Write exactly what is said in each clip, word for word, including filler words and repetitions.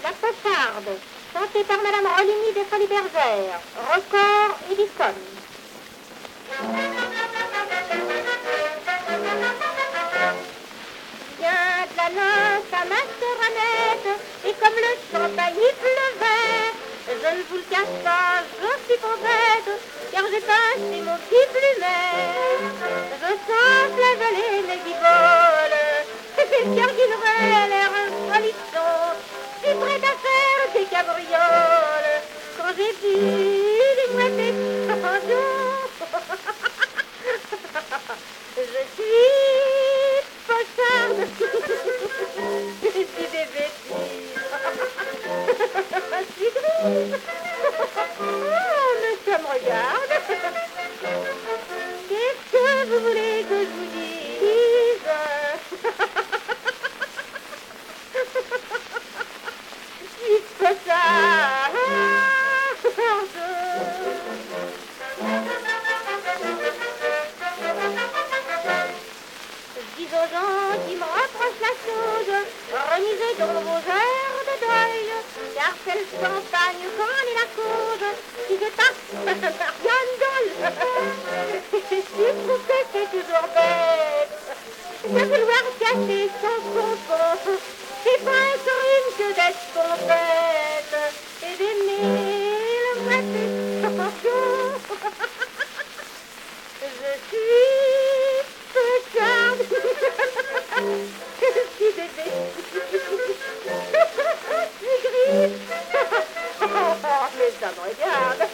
La Cocharde, chantée par Madame Roligny de Folies Bergère, record et discone. Vient de la noce à ma sœur Annette, et comme le champagne y pleuvait, je ne vous le cache pas, je suis pas bête, car j'ai passé mon petit plumet. Je sens flageoler mes bigoles, et garguinerait l'air polisson. Je suis prête à faire des cabrioles, quand j'ai vu les mouettes sans dos. Je suis pocharde, je suis des bêtises, je suis grise. Oh, mais ça me regarde. Qu'est-ce que vous voulez que je vous dise? Je suis pocharde. Je dis aux gens qui me rapprochent la chose, remisez donc vos heures de deuil, car c'est le champagne qu'on est la cause, si je tape, personne gueule. Si je trouve que c'est toujours bête, de vouloir cacher son confort, c'est pas un crime que d'être complète, et d'aimer le moitié sans jour. Je suis pocharde, je suis des bêtises, je suis grise. Oh, mais ça me regarde.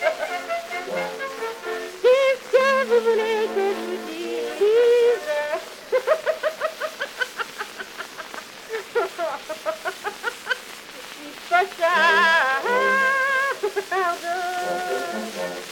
Qu'est-ce que vous voulez que je vous dise? Je suis pocharde.